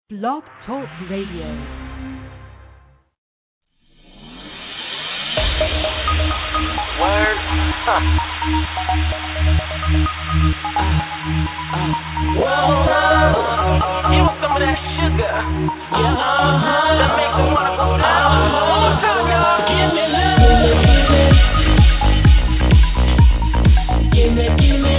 Blog Talk Radio. Word. Huh. Whoa, give me some of that sugar. That makes me wanna go down. One more time, y'all. Give me love. Give me.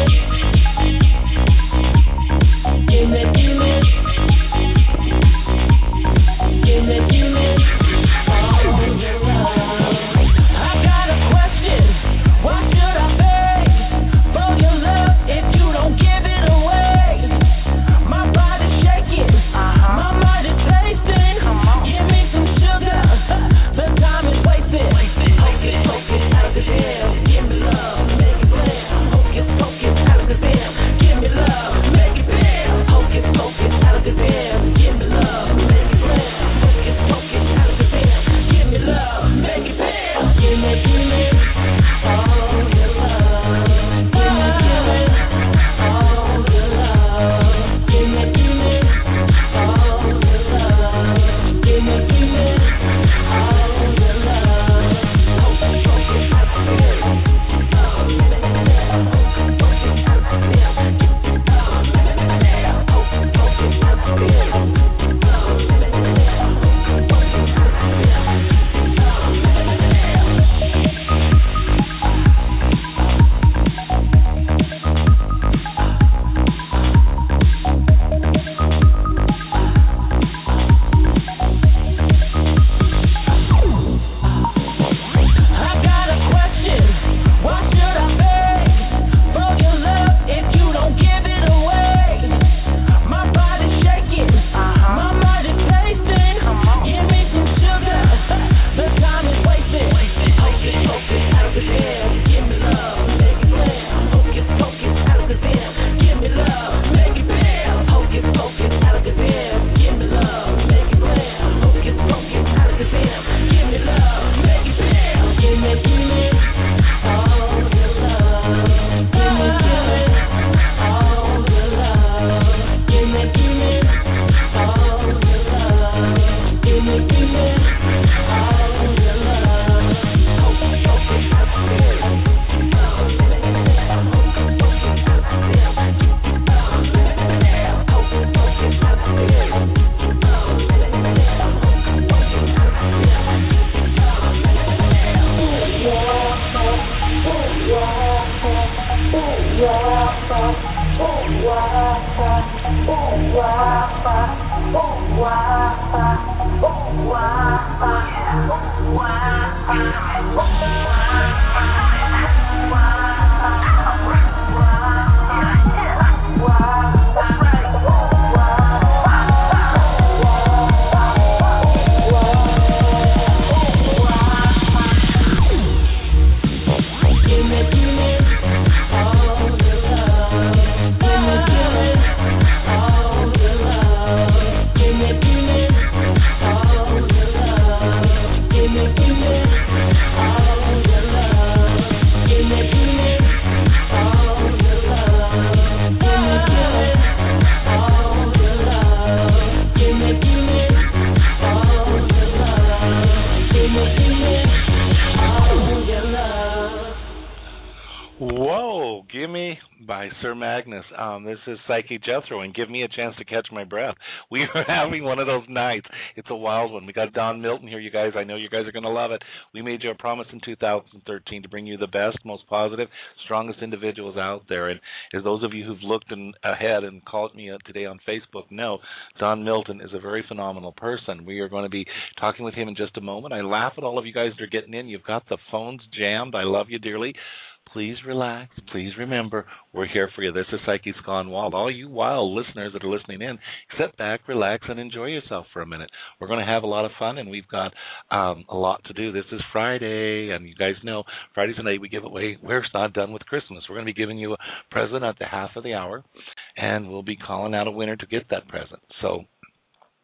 This is Psyche Jethro, and give me a chance to catch my breath. We are having one of those nights. It's a wild one. We got Don Milton here, you guys. I know you guys are going to love it. We made you a promise in 2013 to bring you the best, most positive, strongest individuals out there. And as those of you who've looked ahead and called me today on Facebook know, Don Milton is a very phenomenal person. We are going to be talking with him in just a moment. I laugh at all of you guys that are getting in. You've got the phones jammed. I love you dearly. Please relax. Please remember, we're here for you. This is Psyche's Gone Wild. All you wild listeners that are listening in, sit back, relax, and enjoy yourself for a minute. We're going to have a lot of fun, and we've got a lot to do. This is Friday, and you guys know Fridays and night we give away. We're not done with Christmas. We're going to be giving you a present at the half of the hour, and we'll be calling out a winner to get that present. So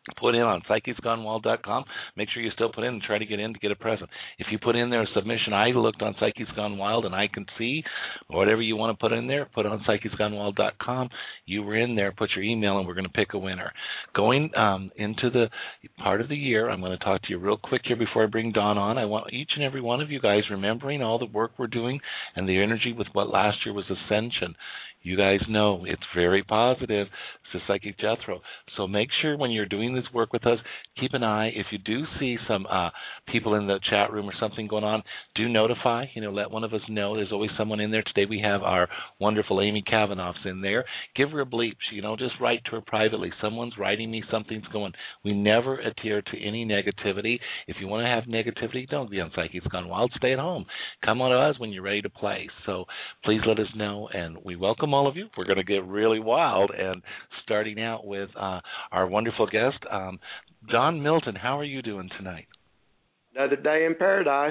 put in on psychicsgonewild.com. Make sure you still put in and try to get in to get a present. If you put in there a submission, I looked on Psychics Gone Wild and I can see whatever you want to put in there, put on psychicsgonewild.com. You were in there, put your email, and we're going to pick a winner. Going into the part of the year, I'm going to talk to you real quick here before I bring Dawn on. I want each and every one of you guys remembering all the work we're doing and the energy with what last year was Ascension. You guys know it's very positive. It's a Psychic Jethro. So make sure when you're doing this work with us, keep an eye. If you do see some people in the chat room or something going on, do notify. Let one of us know. There's always someone in there. Today we have our wonderful Amy Kavanagh's in there. Give her a bleep. Just write to her privately. Someone's writing me. Something's going. We never adhere to any negativity. If you want to have negativity, don't be on Psychics Gone Wild. Stay at home. Come on to us when you're ready to play. So please let us know, and we welcome all of you. We're going to get really wild, and starting out with our wonderful guest, Don Milton. How are you doing tonight? Another day in paradise.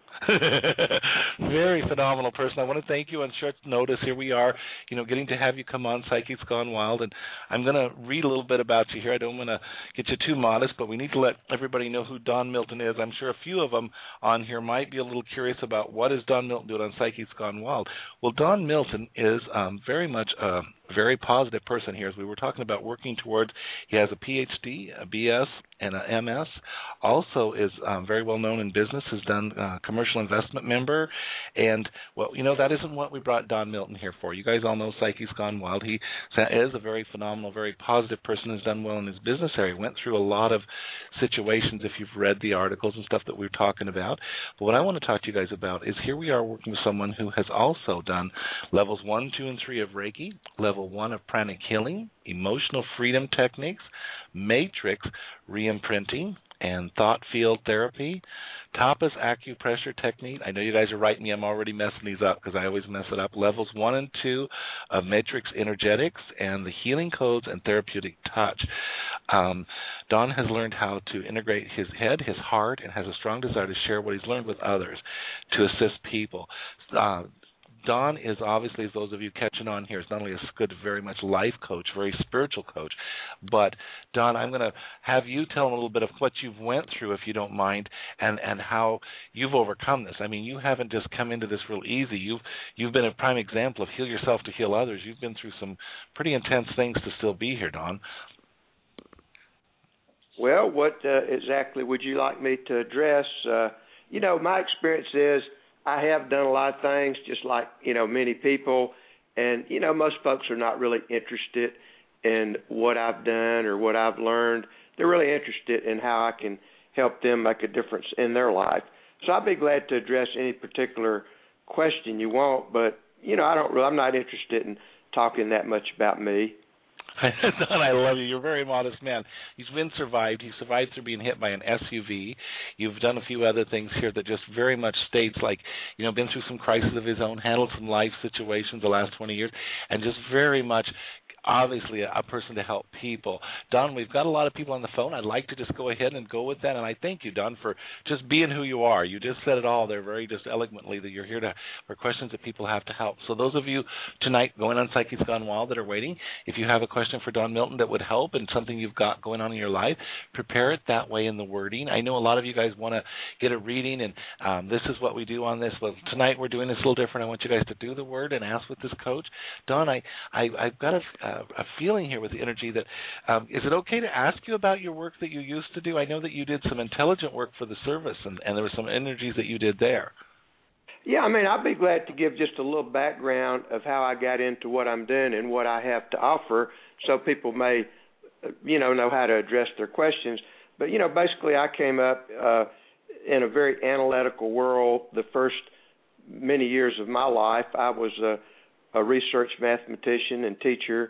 Very phenomenal person. I want to thank you on short notice. Here we are, getting to have you come on Psychics Gone Wild, and I'm going to read a little bit about you here. I don't want to get you too modest, but we need to let everybody know who Don Milton is. I'm sure a few of them on here might be a little curious about what is Don Milton doing on Psychics Gone Wild. Well, Don Milton is very much a very positive person here. As we were talking about working towards, he has a PhD, a BS, and a MS. Also is very well known in business, has done commercial investment member. And, that isn't what we brought Don Milton here for. You guys all know Psychics Gone Wild. He is a very phenomenal, very positive person who's done well in his business area. Went through a lot of situations if you've read the articles and stuff that we're talking about. But what I want to talk to you guys about is here we are working with someone who has also done levels 1, 2, and 3 of Reiki, level 1 of pranic healing, emotional freedom techniques, matrix re-imprinting, and thought field therapy, tapas acupressure technique. I know you guys are writing me. I'm already messing these up because I always mess it up. Levels 1 and 2 of matrix energetics and the healing codes and therapeutic touch. Don has learned how to integrate his head, his heart, and has a strong desire to share what he's learned with others to assist people. Don is obviously, as those of you catching on here, is not only a good, very much life coach, very spiritual coach, but Don, I'm going to have you tell a little bit of what you've went through, if you don't mind, and how you've overcome this. I mean, you haven't just come into this real easy. You've been a prime example of heal yourself to heal others. You've been through some pretty intense things to still be here, Don. Well, what exactly would you like me to address? My experience is I have done a lot of things, just like, many people. And, most folks are not really interested in what I've done or what I've learned. They're really interested in how I can help them make a difference in their life. So I'd be glad to address any particular question you want, but, I'm not interested in talking that much about me. Don, I love you. You're a very modest man. You've been survived. You survived through being hit by an SUV. You've done a few other things here that just very much states like, been through some crises of his own, handled some life situations the last 20 years, and just very much obviously a person to help people. Don, we've got a lot of people on the phone. I'd like to just go ahead and go with that, and I thank you, Don, for just being who you are. You just said it all there very just eloquently, that you're here for questions that people have to help. So those of you tonight going on Psychics Gone Wild that are waiting, if you have a question for Don Milton that would help and something you've got going on in your life, prepare it that way in the wording. I know a lot of you guys want to get a reading, and this is what we do on this. Well, tonight we're doing this a little different. I want you guys to do the word and ask with this coach. Don, I've got a feeling here with the energy that is it okay to ask you about your work that you used to do? I know that you did some intelligent work for the service, and there were some energies that you did there. Yeah, I'd be glad to give just a little background of how I got into what I'm doing and what I have to offer, so people may, know how to address their questions. But, basically I came up in a very analytical world. The first many years of my life, I was a research mathematician and teacher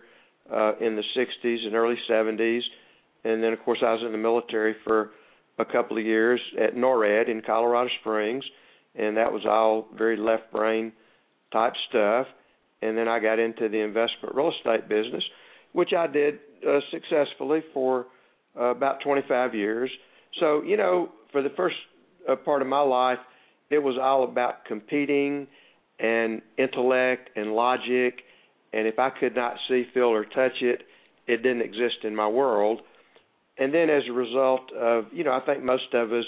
in the 60s and early 70s. And then, of course, I was in the military for a couple of years at NORAD in Colorado Springs, and that was all very left-brain type stuff. And then I got into the investment real estate business, which I did successfully for about 25 years. So, for the first part of my life, it was all about competing and intellect and logic, and if I could not see, feel, or touch it, it didn't exist in my world. And then as a result of, I think most of us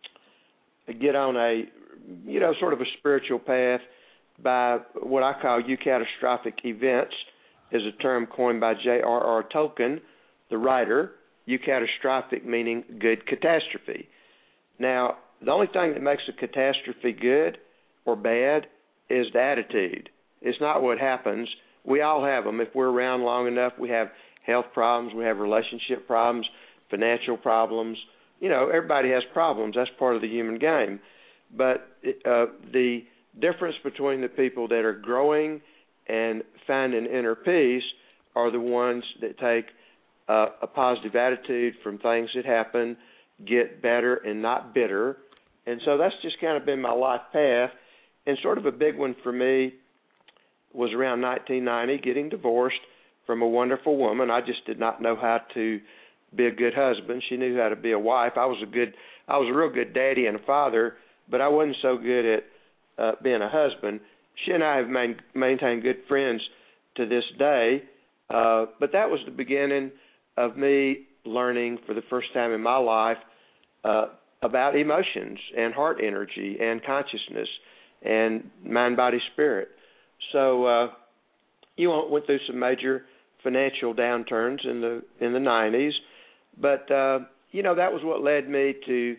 get on a, sort of a spiritual path by what I call eucatastrophic events, is a term coined by J.R.R. Tolkien, the writer, eucatastrophic meaning good catastrophe. Now, the only thing that makes a catastrophe good or bad is the attitude. It's not what happens. We all have them. If we're around long enough, we have health problems, we have relationship problems, financial problems. Everybody has problems. That's part of the human game. But the difference between the people that are growing and finding inner peace are the ones that take a positive attitude from things that happen, get better and not bitter. And so that's just kind of been my life path. And sort of a big one for me was around 1990, getting divorced from a wonderful woman. I just did not know how to be a good husband. She knew how to be a wife. I was a real good daddy and a father, but I wasn't so good at being a husband. She and I have maintained good friends to this day, but that was the beginning of me learning for the first time in my life about emotions and heart energy and consciousness and mind, body, spirit. So went through some major financial downturns in the 90s, but that was what led me to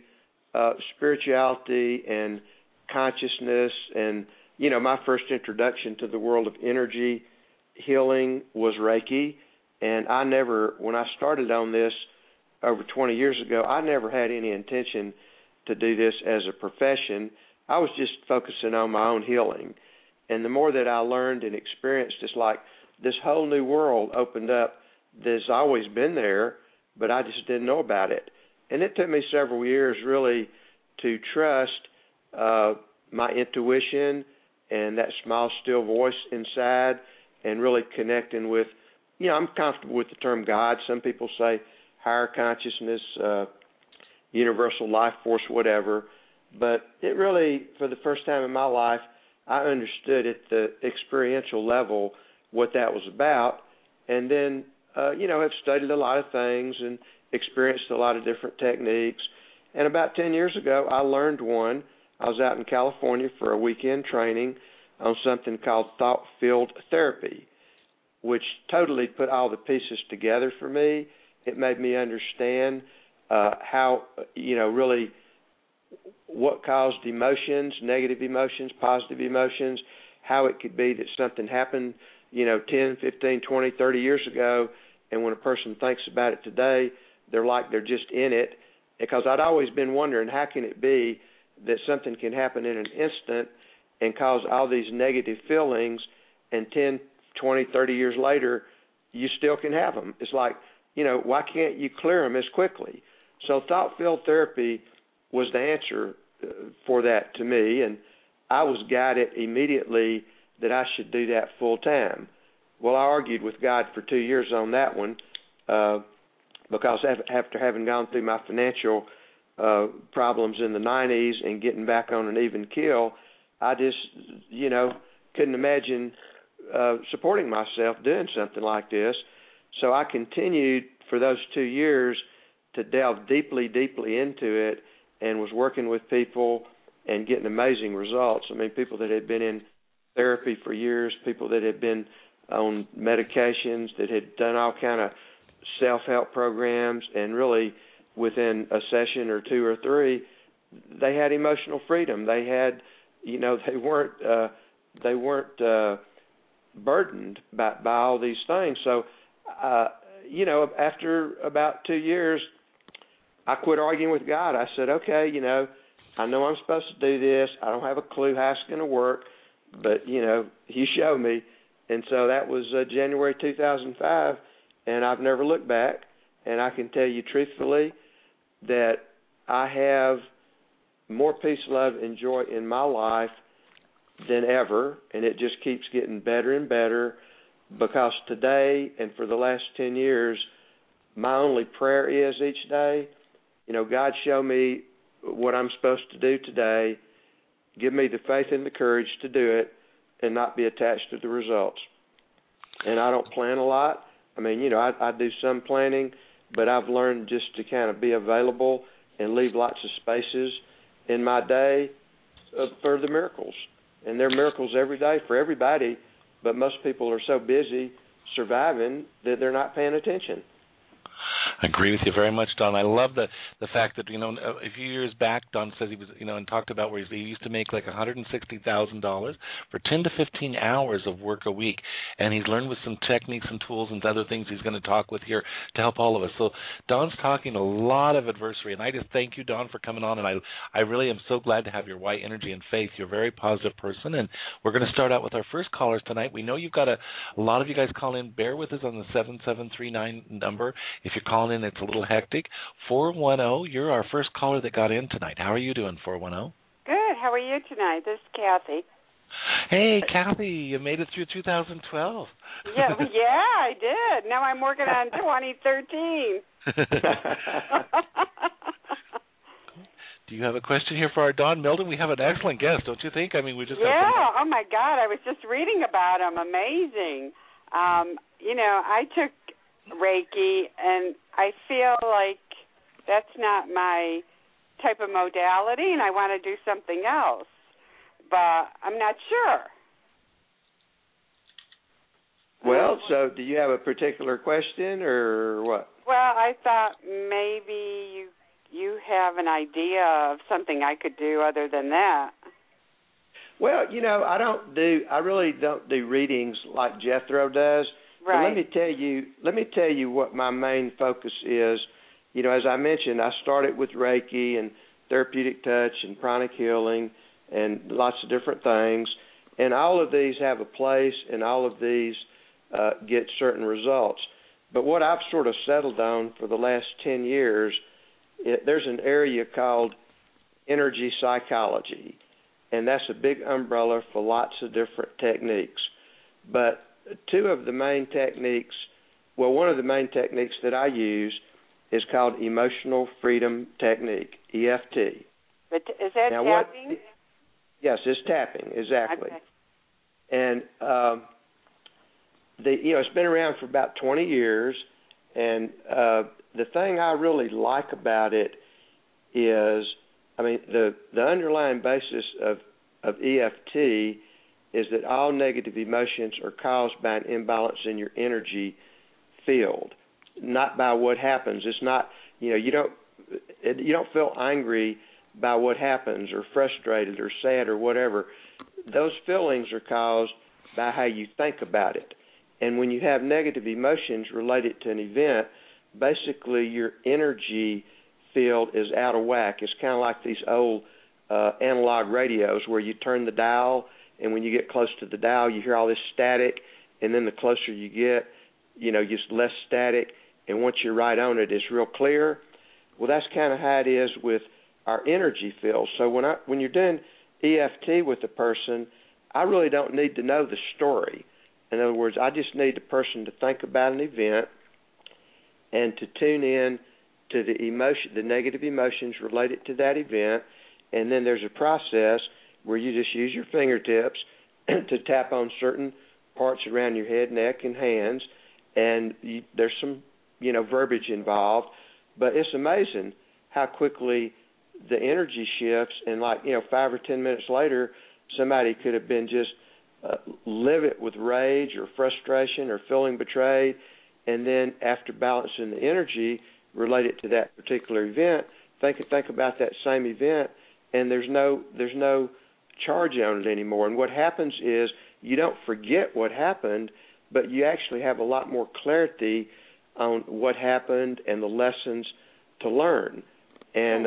spirituality and consciousness. And my first introduction to the world of energy healing was Reiki. And when I started on this over 20 years ago, I never had any intention to do this as a profession. I was just focusing on my own healing. And the more that I learned and experienced, it's like this whole new world opened up that's always been there, but I just didn't know about it. And it took me several years really to trust my intuition and that small, still voice inside, and really connecting with, I'm comfortable with the term God. Some people say higher consciousness, universal life force, whatever. But it really, for the first time in my life, I understood at the experiential level what that was about. And then, have studied a lot of things and experienced a lot of different techniques. And about 10 years ago, I learned one. I was out in California for a weekend training on something called thought field therapy, which totally put all the pieces together for me. It made me understand how, really what caused emotions, negative emotions, positive emotions, how it could be that something happened, 10, 15, 20, 30 years ago, and when a person thinks about it today, they're like they're just in it. Because I'd always been wondering, how can it be that something can happen in an instant and cause all these negative feelings, and 10, 20, 30 years later, you still can have them? It's like, why can't you clear them as quickly? So thought field therapy was the answer for that to me, and I was guided immediately that I should do that full time. Well, I argued with God for 2 years on that one because after having gone through my financial problems in the 90s and getting back on an even keel, I just, couldn't imagine supporting myself doing something like this. So I continued for those 2 years to delve deeply, deeply into it, and was working with people and getting amazing results. I mean, people that had been in therapy for years, people that had been on medications, that had done all kind of self-help programs, and really within a session or two or three, they had emotional freedom. They had, they weren't burdened by all these things. So, after about 2 years, I quit arguing with God. I said, okay, I know I'm supposed to do this. I don't have a clue how it's going to work, but, you show me. And so that was January 2005, and I've never looked back. And I can tell you truthfully that I have more peace, love, and joy in my life than ever, and it just keeps getting better and better, because today and for the last 10 years, my only prayer is each day, God, show me what I'm supposed to do today. Give me the faith and the courage to do it and not be attached to the results. And I don't plan a lot. I mean, I do some planning, but I've learned just to kind of be available and leave lots of spaces in my day for the miracles. And there are miracles every day for everybody, but most people are so busy surviving that they're not paying attention. I agree with you very much, Don. I love the fact that, a few years back, Don says he was, and talked about where he used to make like $160,000 for 10 to 15 hours of work a week, and he's learned with some techniques and tools and other things he's going to talk with here to help all of us. So Don's talking a lot of adversity, and I just thank you, Don, for coming on, and I really am so glad to have your white energy and faith. You're a very positive person, and we're going to start out with our first callers tonight. We know you've got a lot of you guys call in. Bear with us on the 7739 number. If you're calling in, it's a little hectic. 410, you're our first caller that got in tonight. How are you doing, 410? Good. How are you tonight? This is Kathy. Hey, Kathy, you made it through 2012. Yeah, I did. Now I'm working on 2013. Do you have a question here for our Don Milton? We have an excellent guest, don't you think? I mean, we just oh my God, I was just reading about him. Amazing. I took Reiki, and I feel like that's not my type of modality, and I want to do something else, but I'm not sure. Well, so do you have a particular question or what? Well, I thought maybe you have an idea of something I could do other than that. Well, I really don't do readings like Jethro does. Right. But let me tell you what my main focus is. As I mentioned, I started with Reiki and therapeutic touch and pranic healing and lots of different things. And all of these have a place, and all of these get certain results. But what I've sort of settled on for the last 10 years, there's an area called energy psychology, and that's a big umbrella for lots of different techniques. But two of the main techniques, one of the main techniques that I use is called Emotional Freedom Technique, EFT. But is that now, tapping? Yes, it's tapping, exactly. Okay. And it's been around for about 20 years, and the thing I really like about it is, the underlying basis of EFT is that all negative emotions are caused by an imbalance in your energy field, not by what happens. It's not, you don't feel angry by what happens or frustrated or sad or whatever. Those feelings are caused by how you think about it. And when you have negative emotions related to an event, basically your energy field is out of whack. It's kind of like these old analog radios where you turn the dial, and when you get close to the dial, you hear all this static, and then the closer you get, just less static, and once you're right on it, it's real clear. Well, that's kind of how it is with our energy field. So when you're doing EFT with a person, I really don't need to know the story. In other words, I just need the person to think about an event and to tune in to the negative emotions related to that event, and then there's a process where you just use your fingertips to tap on certain parts around your head, neck, and hands, and there's some, verbiage involved, but it's amazing how quickly the energy shifts, and 5 or 10 minutes later, somebody could have been just livid with rage or frustration or feeling betrayed, and then after balancing the energy related to that particular event, think about that same event, and there's no charge on it anymore. And what happens is you don't forget what happened, but you actually have a lot more clarity on what happened and the lessons to learn. And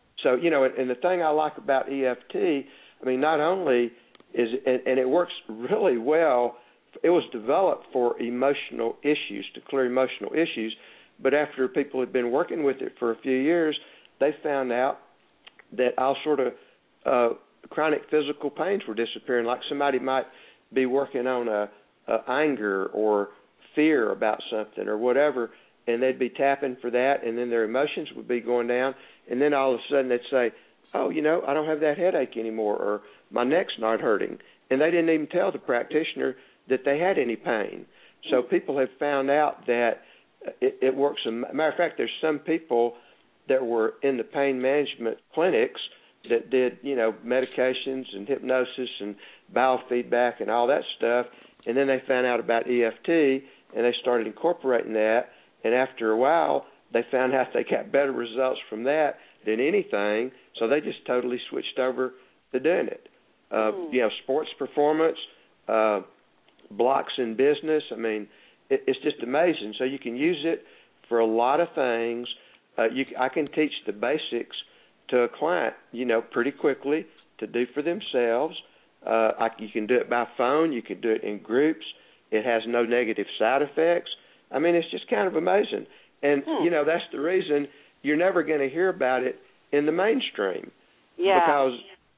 and the thing I like about EFT, not only is and it works really well. It was developed for emotional issues, to clear emotional issues, but after people had been working with it for a few years, they found out that all sort of chronic physical pains were disappearing, like somebody might be working on anger or fear about something or whatever, and they'd be tapping for that, and then their emotions would be going down, and then all of a sudden they'd say, oh, I don't have that headache anymore, or my neck's not hurting, and they didn't even tell the practitioner that they had any pain. So people have found out that it works. Matter of fact, there's some people that were in the pain management clinics that did, medications and hypnosis and biofeedback and all that stuff, and then they found out about EFT, and they started incorporating that, and after a while, they found out they got better results from that than anything, so they just totally switched over to doing it. Sports performance, blocks in business, it's just amazing. So you can use it for a lot of things. I can teach the basics to a client, pretty quickly to do for themselves. You can do it by phone. You can do it in groups. It has no negative side effects. It's just kind of amazing. And, that's the reason you're never going to hear about it in the mainstream. Yeah. Because,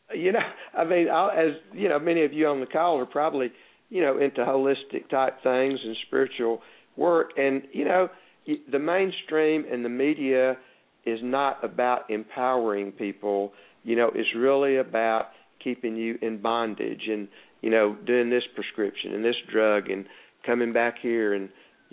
many of you on the call are probably, into holistic type things and spiritual work. And, the mainstream and the media is not about empowering people. It's really about keeping you in bondage and, doing this prescription and this drug and coming back here and,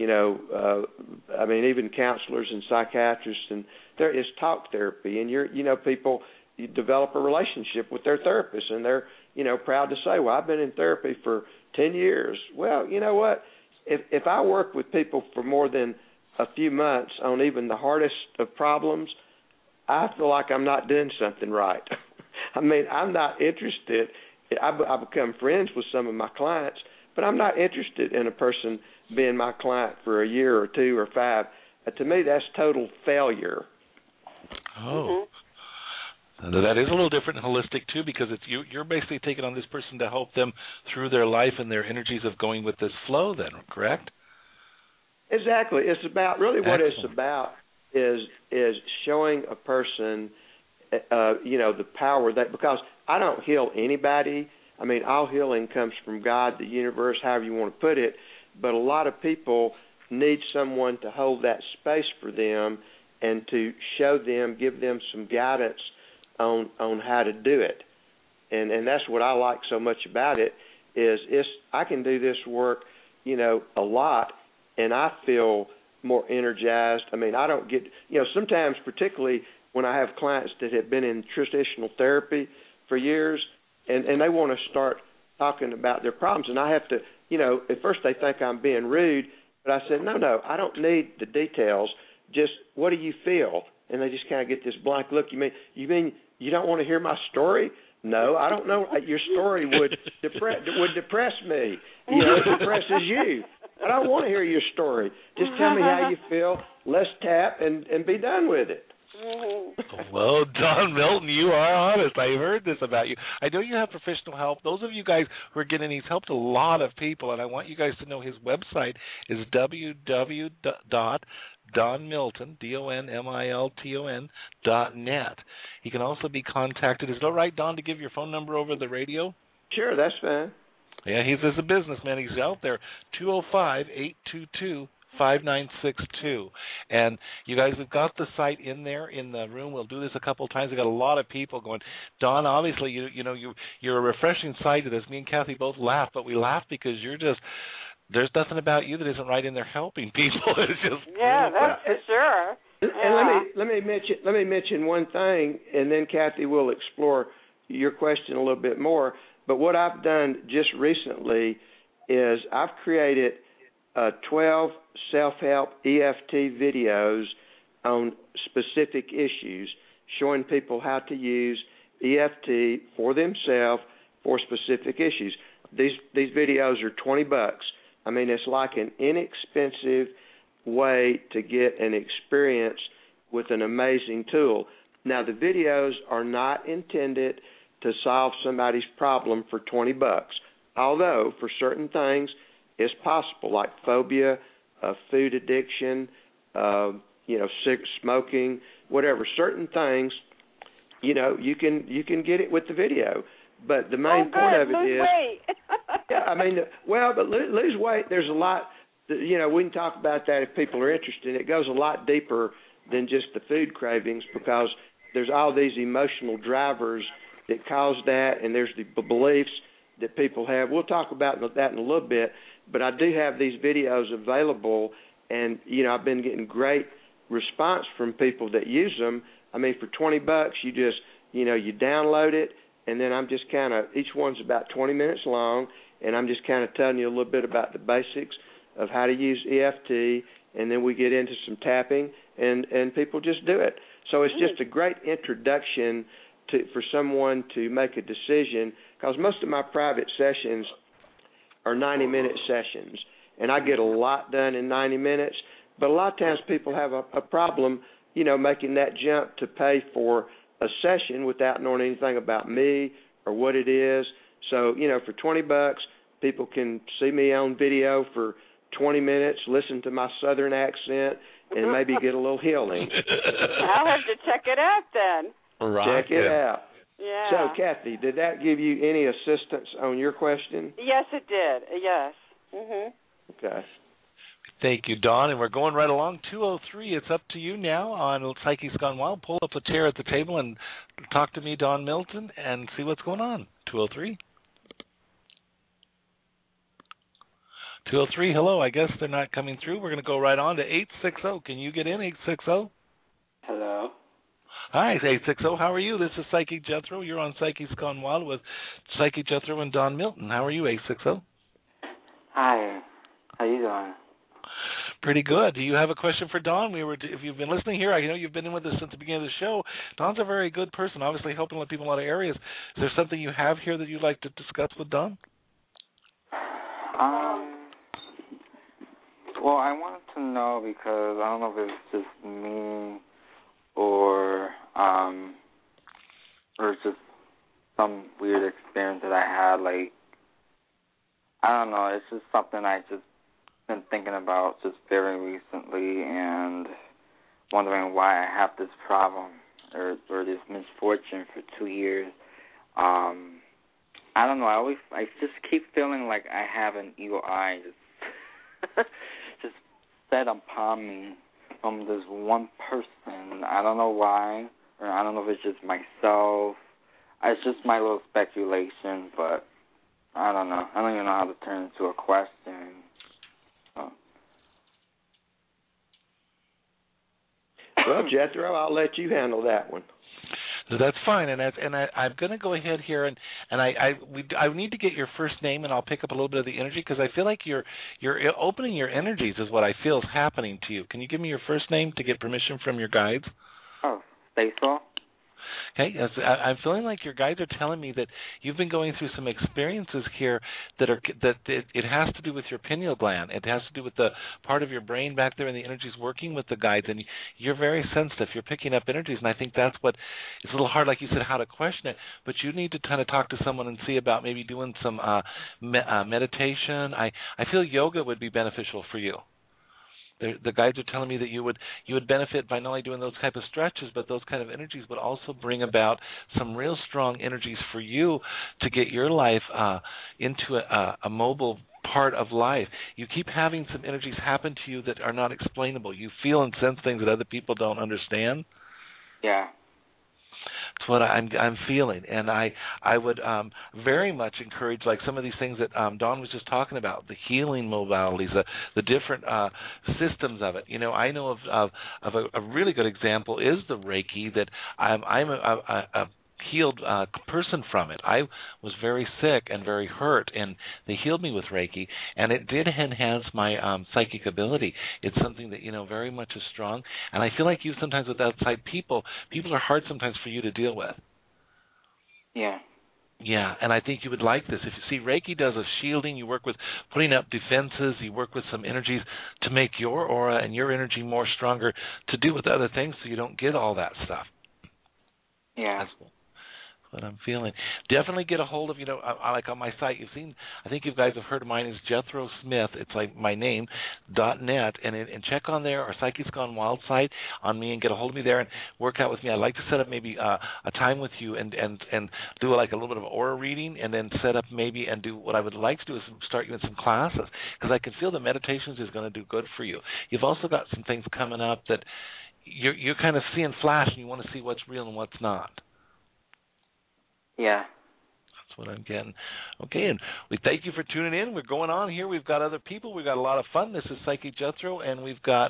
even counselors and psychiatrists, and there is talk therapy, and people, you develop a relationship with their therapist, and they're, proud to say, well, I've been in therapy for 10 years. Well, you know what? If I work with people for more than a few months on even the hardest of problems, I feel like I'm not doing something right. I'm not interested. I've become friends with some of my clients, but I'm not interested in a person being my client for a year or 2 or 5. To me, that's total failure. Oh. That is a little different and holistic, too, because it's you're basically taking on this person to help them through their life and their energies of going with this flow then, correct? Exactly. It's about, really what Excellent. It's about is showing a person, the power that, because I don't heal anybody. All healing comes from God, the universe, however you want to put it, but a lot of people need someone to hold that space for them and to show them, give them some guidance on how to do it. And that's what I like so much about it, is I can do this work, a lot, and I feel more energized. I don't get, sometimes, particularly when I have clients that have been in traditional therapy for years, and they want to start talking about their problems, and I have to, at first they think I'm being rude, but I said, no, I don't need the details. Just, what do you feel? And they just kind of get this blank look. You mean you don't want to hear my story? No, I don't know. Your story would depress me. It depresses you. I don't want to hear your story. Just tell me how you feel. Let's tap and be done with it. Well, Don Milton, you are honest. I heard this about you. I know you have professional help. Those of you guys who are getting, he's helped a lot of people, and I want you guys to know his website is www.donmilton, DONMILTON.net. He can also be contacted. Is it all right, Don, to give your phone number over the radio? Sure, that's fine. Yeah, he's a businessman. He's out there, 205-822-5962. And you guys have got the site in there in the room. We'll do this a couple of times. We've got a lot of people going, Don, obviously, you're a refreshing sight to this. Me and Kathy both laugh, but we laugh because there's nothing about you that isn't right in there helping people. It's just that's for sure. And let me mention one thing, and then Kathy will explore your question a little bit more. But what I've done just recently is I've created 12 self-help EFT videos on specific issues, showing people how to use EFT for themselves for specific issues. These videos are $20. It's like an inexpensive way to get an experience with an amazing tool. Now, the videos are not intended to solve somebody's problem for $20, although for certain things it's possible, like phobia, food addiction, smoking, whatever. Certain things, you can get it with the video. But the main point of it lose is, weight. but lose weight. There's a lot. We can talk about that if people are interested. It goes a lot deeper than just the food cravings, because there's all these emotional drivers that cause that, and there's the beliefs that people have. We'll talk about that in a little bit, but I do have these videos available, And I've been getting great response from people that use them. I mean, for $20, you just you download it, and then I'm just kind of, each one's about 20 minutes long, and I'm just kind of telling you a little bit about the basics of how to use EFT, and then we get into some tapping, and people just do it. So it's just a great introduction for someone to make a decision, because most of my private sessions are 90-minute sessions, and I get a lot done in 90 minutes. But a lot of times people have a problem, making that jump to pay for a session without knowing anything about me or what it is. So, for $20, people can see me on video for 20 minutes, listen to my Southern accent, and maybe get a little healing. I'll have to check it out then. Right. Check it out. Yeah. So, Kathy, did that give you any assistance on your question? Yes, it did. Yes. Mhm. Okay. Thank you, Dawn. And we're going right along. 203, it's up to you now on Psyche's Gone Wild. Pull up a chair at the table and talk to me, Dawn Milton, and see what's going on. 203. 203, hello. I guess they're not coming through. We're going to go right on to 860. Can you get in, 860? Hello. Hi, 860. How are you? This is Psychic Jethro. You're on Psyche's Gone Wild with Psychic Jethro and Dawn Milton. How are you, 860? Hi. How you doing? Pretty good. Do you have a question for Dawn? If you've been listening here, I know you've been in with us since the beginning of the show. Dawn's a very good person, obviously helping people in a lot of areas. Is there something you have here that you'd like to discuss with Dawn? Well, I wanted to know because I don't know if it's just me or it's just some weird experience that I had. Like, I don't know. It's just something I just been thinking about just very recently and wondering why I have this problem or this misfortune for 2 years. I don't know. I just keep feeling like I have an evil eye just set upon me from this one person. I don't know why, or I don't know if it's just myself. It's just my little speculation, but I don't know. I don't even know how to turn it into a question. Well, Jethro, I'll let you handle that one. So that's fine, and I'm going to go ahead here, and I need to get your first name, and I'll pick up a little bit of the energy because I feel like you're opening your energies is what I feel is happening to you. Can you give me your first name to get permission from your guides? Oh, Basil. Okay, I'm feeling like your guides are telling me that you've been going through some experiences here that it has to do with your pineal gland. It has to do with the part of your brain back there and the energies working with the guides. And you're very sensitive. You're picking up energies, and I think that's what it's a little hard, like you said, how to question it. But you need to kind of talk to someone and see about maybe doing some meditation. I feel yoga would be beneficial for you. The guides are telling me that you would benefit by not only doing those type of stretches, but those kind of energies would also bring about some real strong energies for you to get your life into a mobile part of life. You keep having some energies happen to you that are not explainable. You feel and sense things that other people don't understand. Yeah. That's what I'm feeling, and I would very much encourage, like some of these things that Dawn was just talking about, the healing modalities, the different systems of it. I know of a really good example is the Reiki that I'm a healed person from it. I was very sick and very hurt, and they healed me with Reiki, and it did enhance my psychic ability. It's something that very much is strong, and I feel like you sometimes with outside people are hard sometimes for you to deal with. Yeah. Yeah, and I think you would like this. If you see, Reiki does a shielding. You work with putting up defenses. You work with some energies to make your aura and your energy more stronger to do with other things so you don't get all that stuff. Yeah. That's what I'm feeling. Definitely get a hold of, like on my site, you've seen, I think you guys have heard of mine is Jethro Smith. It's like my name, .net, and check on there, or Psyche's Gone Wild site on me and get a hold of me there and work out with me. I'd like to set up maybe a time with you and do like a little bit of aura reading, and then set up maybe and do what I would like to do is start you in some classes, because I can feel the meditations is going to do good for you. You've also got some things coming up that you're kind of seeing flash, and you want to see what's real and what's not. Yeah. That's what I'm getting. Okay, and we thank you for tuning in. We're going on here. We've got other people. We've got a lot of fun. This is Psychic Jethro, and we've got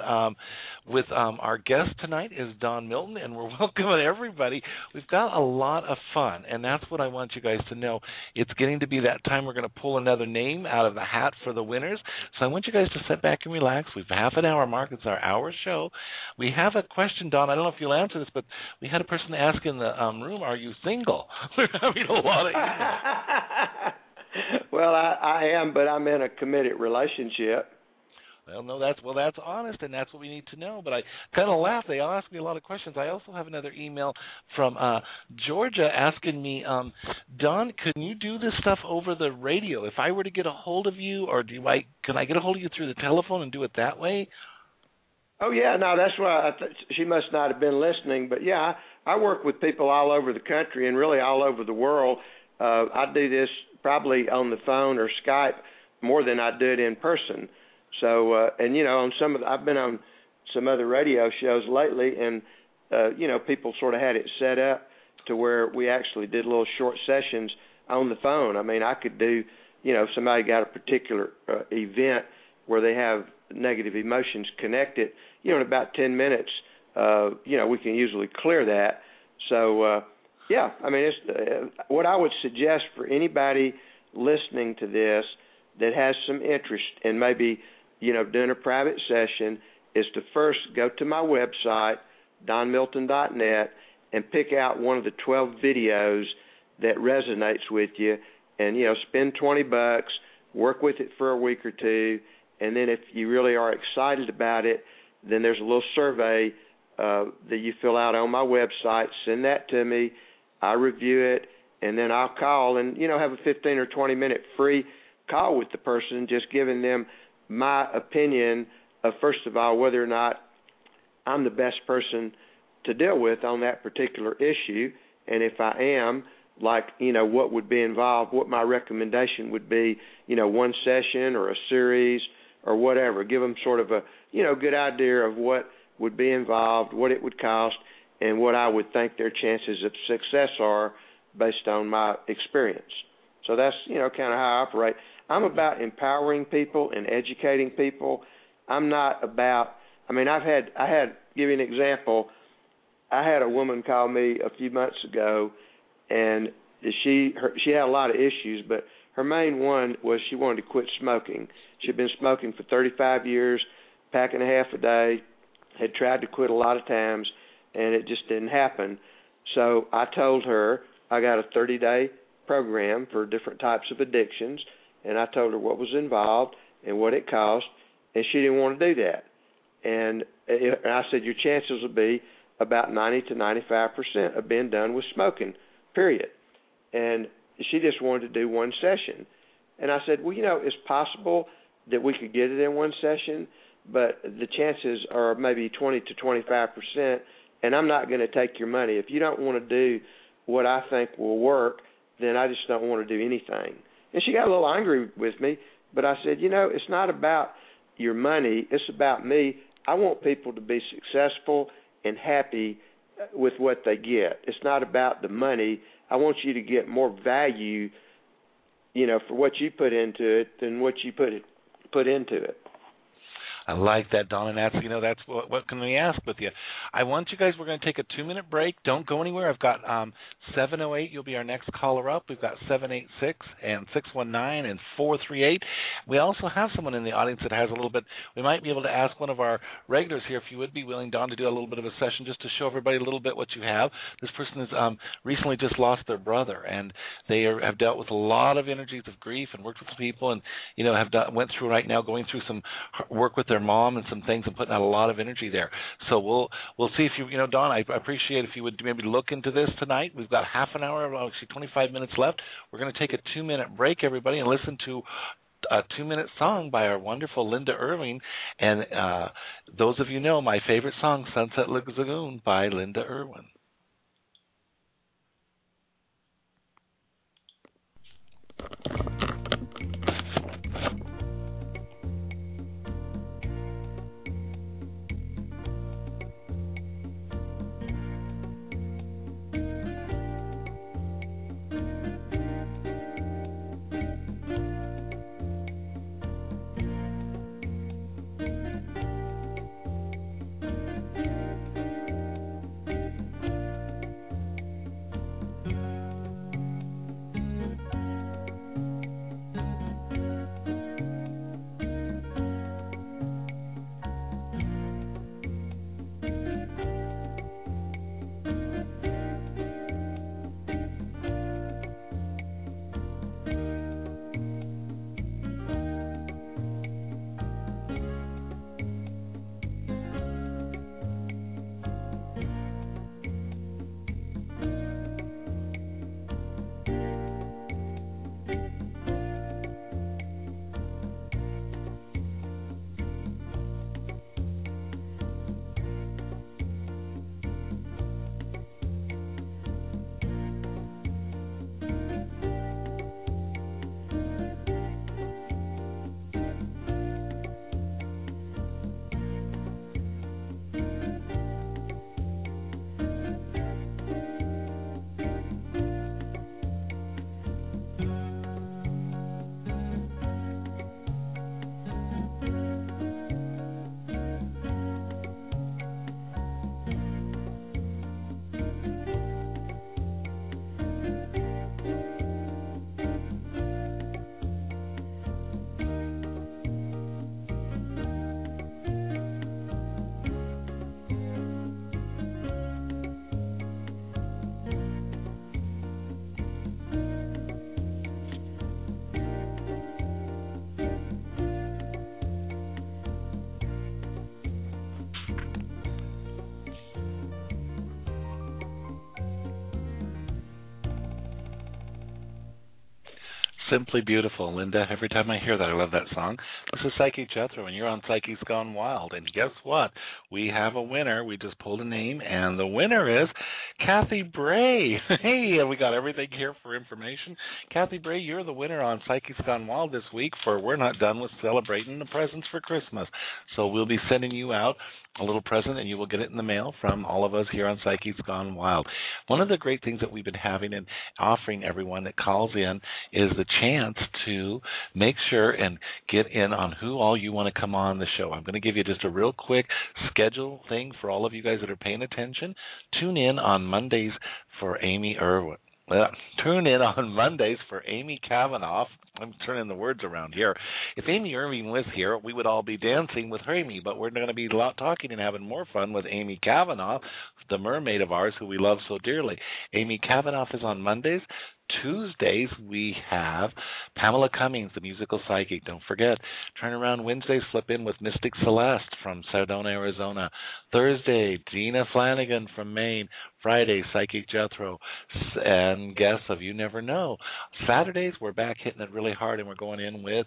our guest tonight is Don Milton, and we're welcoming everybody. We've got a lot of fun, and that's what I want you guys to know. It's getting to be that time we're going to pull another name out of the hat for the winners. So I want you guys to sit back and relax. We've half an hour mark. It's our hour show. We have a question, Don. I don't know if you'll answer this, but we had a person ask in the room, are you single? We're having a lot of emails. Well, I am, but I'm in a committed relationship. Well, no, that's honest, and that's what we need to know. But I kind of laugh. They ask me a lot of questions. I also have another email from Georgia asking me, Don, can you do this stuff over the radio? If I were to get a hold of you, or can I get a hold of you through the telephone and do it that way? Oh, yeah, no, that's why she must not have been listening. But, yeah, I work with people all over the country and really all over the world. I do this probably on the phone or Skype more than I do it in person. So, and, you know, I've been on some other radio shows lately, and, you know, people sort of had it set up to where we actually did little short sessions on the phone. I mean, I could do, you know, if somebody got a particular event where they have negative emotions connected, you know, in about 10 minutes, you know, we can usually clear that. So, yeah, I mean, it's what I would suggest for anybody listening to this that has some interest in maybe, you know, doing a private session is to first go to my website, donmilton.net, and pick out one of the 12 videos that resonates with you and, you know, spend $20, work with it for a week or two, and then if you really are excited about it, then there's a little survey that you fill out on my website. Send that to me. I review it, and then I'll call and, you know, have a 15 or 20-minute free call with the person, just giving them my opinion of, first of all, whether or not I'm the best person to deal with on that particular issue, and if I am, like, you know, what would be involved, what my recommendation would be, you know, one session or a series or whatever. Give them sort of a, you know, good idea of what would be involved, what it would cost, and what I would think their chances of success are based on my experience. So that's, you know, kind of how I operate. I'm about empowering people and educating people. I'm not about, I mean, I had, give you an example. I had a woman call me a few months ago, and she had a lot of issues, but her main one was she wanted to quit smoking. She'd been smoking for 35 years, pack and a half a day, had tried to quit a lot of times, and it just didn't happen. So I told her I got a 30-day program for different types of addictions, and I told her what was involved and what it cost, and she didn't want to do that. And I said, your chances will be about 90 to 95% of being done with smoking, period. And she just wanted to do one session. And I said, well, you know, it's possible that we could get it in one session, but the chances are maybe 20 to 25%, and I'm not going to take your money. If you don't want to do what I think will work, then I just don't want to do anything. And she got a little angry with me, but I said, you know, it's not about your money. It's about me. I want people to be successful and happy with what they get. It's not about the money. I want you to get more value, you know, for what you put into it than what you put into it. I like that, Don, and that's, you know, that's what can we ask with you. I want you guys, we're going to take a 2-minute break. Don't go anywhere. I've got 708, you'll be our next caller up. We've got 786 and 619 and 438. We also have someone in the audience that has a little bit, we might be able to ask one of our regulars here if you would be willing, Don, to do a little bit of a session just to show everybody a little bit what you have. This person has recently just lost their brother, and they have dealt with a lot of energies of grief and worked with people and, you know, went through right now going through some work with their mom and some things and putting out a lot of energy there. So we'll see if you know, Don, I appreciate if you would maybe look into this tonight. We've got half an hour, actually 25 minutes left. We're going to take a 2-minute break, everybody, and listen to a 2-minute song by our wonderful Linda Irving. And those of you know my favorite song, Sunset Lagoon by Linda Irving. Simply beautiful, Linda. Every time I hear that, I love that song. This is Psychic Jethro, and you're on Psyche's Gone Wild. And guess what? We have a winner. We just pulled a name, and the winner is Kathy Bray. Hey, and we got everything here for information. Kathy Bray, you're the winner on Psyche's Gone Wild this week for We're Not Done with Celebrating the Presents for Christmas. So we'll be sending you out a little present, and you will get it in the mail from all of us here on Psyche's Gone Wild. One of the great things that we've been having and offering everyone that calls in is the chance to make sure and get in on who all you want to come on the show. I'm going to give you just a real quick schedule thing for all of you guys that are paying attention. Tune in on Mondays for Amy Irwin. Tune in on Mondays for Amy Kavanaugh. I'm turning the words around here. If Amy Irving was here, we would all be dancing with Amy, but we're going to be talking and having more fun with Amy Kavanaugh, the mermaid of ours who we love so dearly. Amy Kavanaugh is on Mondays. Tuesdays, we have Pamela Cummings, the musical psychic. Don't forget, turn around Wednesdays, flip in with Mystic Celeste from Sedona, Arizona. Thursday, Gina Flanagan from Maine. Friday, Psychic Jethro, and guests of You Never Know. Saturdays, we're back hitting it really hard, and we're going in with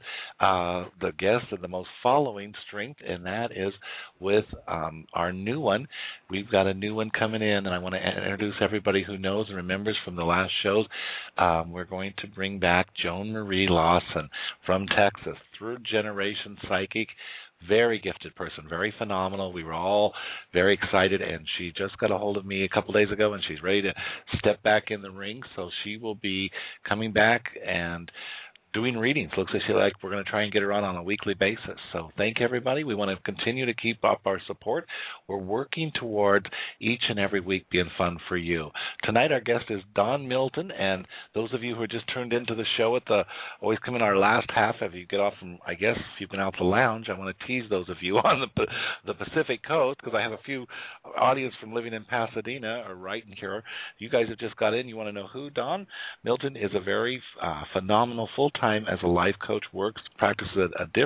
the guest of the most following strength, and that is with our new one. We've got a new one coming in, and I want to introduce everybody who knows and remembers from the last shows. We're going to bring back Joan Marie Lawson from Texas, third-generation psychic. Very gifted person, very phenomenal. We were all very excited, and she just got a hold of me a couple days ago, and she's ready to step back in the ring. So she will be coming back and doing readings. Looks like we're going to try and get her on a weekly basis. So thank everybody. We want to continue to keep up our support. We're working towards each and every week being fun for you. Tonight our guest is Don Milton, and those of you who are just turned into the show at the always come in our last half. If you get off from, I guess, if you've been out the lounge, I want to tease those of you on the Pacific Coast, because I have a few audience from living in Pasadena or right in here. You guys have just got in. You want to know who? Don Milton is a very phenomenal full-time as a life coach, works, practices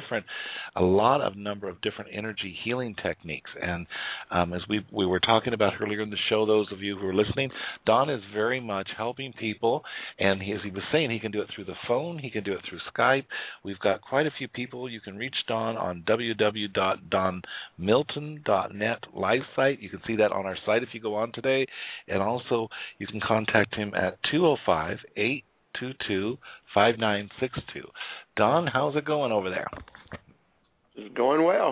a lot of number of different energy healing techniques. And as we were talking about earlier in the show, those of you who are listening, Don is very much helping people. And as he was saying, he can do it through the phone. He can do it through Skype. We've got quite a few people. You can reach Don on www.donmilton.net live site. You can see that on our site if you go on today. And also you can contact him at 205-822-5962. Don, how's it going over there? It's going well.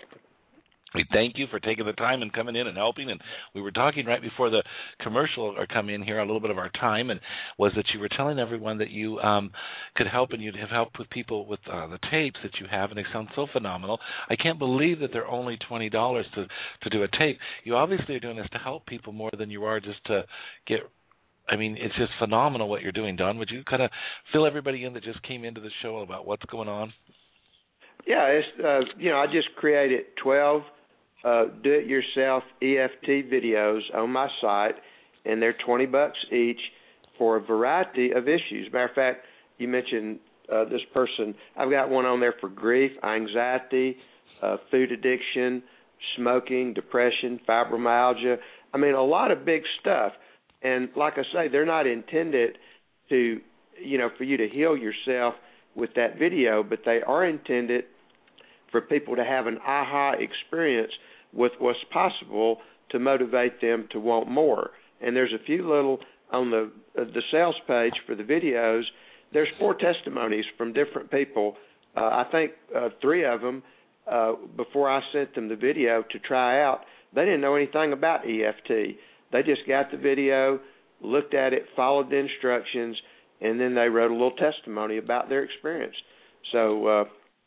We thank you for taking the time and coming in and helping. And we were talking right before the commercial or come in here, a little bit of our time, and was that you were telling everyone that you could help, and you'd have helped with people with the tapes that you have, and they sound so phenomenal. I can't believe that they're only $20 to do a tape. You obviously are doing this to help people more than you are just to get. I mean, it's just phenomenal what you're doing, Don. Would you kind of fill everybody in that just came into the show about what's going on? Yeah, it's I just created 12 do-it-yourself EFT videos on my site, and they're $20 each for a variety of issues. Matter of fact, you mentioned this person. I've got one on there for grief, anxiety, food addiction, smoking, depression, fibromyalgia. I mean, a lot of big stuff. And like I say, they're not intended to, for you to heal yourself with that video, but they are intended for people to have an aha experience with what's possible to motivate them to want more. And there's a few little, on the sales page for the videos, there's 4 testimonies from different people. I think 3 of them, before I sent them the video to try out, they didn't know anything about EFT. They just got the video, looked at it, followed the instructions, and then they wrote a little testimony about their experience. So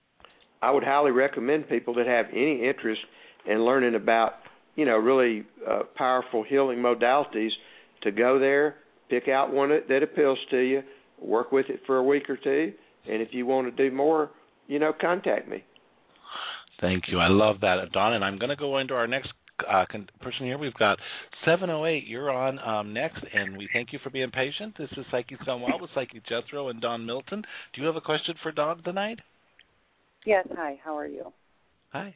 I would highly recommend people that have any interest in learning about, really powerful healing modalities to go there, pick out one that appeals to you, work with it for a week or two, and if you want to do more, contact me. Thank you. I love that, Don. And I'm going to go into our next person here. We've got 708. You're on next, and we thank you for being patient. This is Psyche's Gone Wild with Psychic Jethro and Don Milton. Do you have a question for Don tonight? Yes. Hi. How are you? Hi.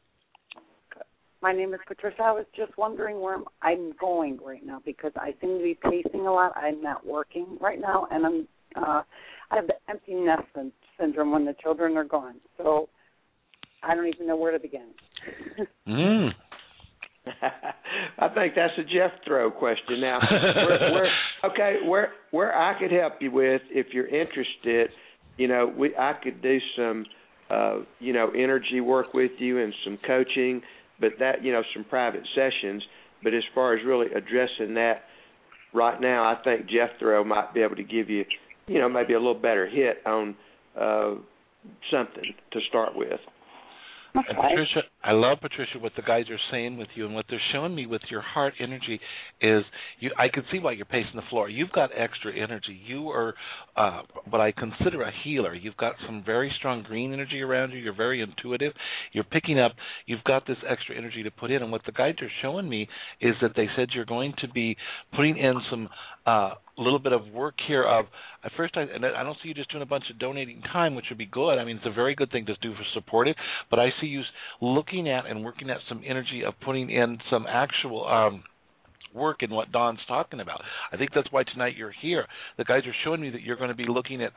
My name is Patricia. I was just wondering where I'm going right now because I seem to be pacing a lot. I'm not working right now, and I'm I have the empty nest syndrome when the children are gone, so I don't even know where to begin. I think that's a Jethro question. Now, where I could help you with, if you're interested, I could do some, energy work with you and some coaching, but that, some private sessions. But as far as really addressing that right now, I think Jethro might be able to give you, maybe a little better hit on something to start with. And Patricia, I love, Patricia, what the guys are saying with you, and what they're showing me with your heart energy is I can see why you're pacing the floor. You've got extra energy. You are what I consider a healer. You've got some very strong green energy around you. You're very intuitive. You're picking up. You've got this extra energy to put in. And what the guys are showing me is that they said you're going to be putting in some little bit of work here of, at first, I don't see you just doing a bunch of donating time, which would be good. I mean, it's a very good thing to do for support it, but I see you looking at and working at some energy of putting in some actual work in what Don's talking about. I think that's why tonight you're here. The guys are showing me that you're going to be looking at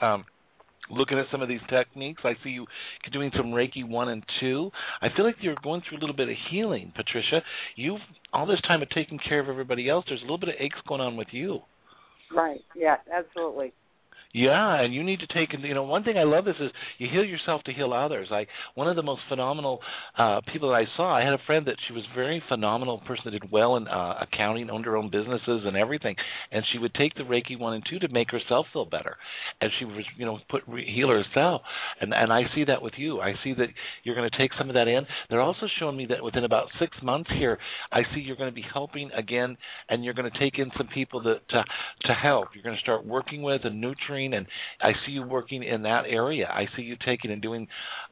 some of these techniques. I see you doing some Reiki 1 and 2. I feel like you're going through a little bit of healing, Patricia. You've, all this time of taking care of everybody else, there's a little bit of aches going on with you. Right, yeah, absolutely. Yeah, and you need to take, one thing I love is you heal yourself to heal others. One of the most phenomenal people that I saw, I had a friend that she was a very phenomenal person that did well in accounting, owned her own businesses and everything, and she would take the Reiki 1 and 2 to make herself feel better, and she was, heal herself, and I see that with you. I see that you're going to take some of that in. They're also showing me that within about 6 months here, I see you're going to be helping again, and you're going to take in some people to help. You're going to start working with and nurturing, and I see you working in that area. I see you taking and doing,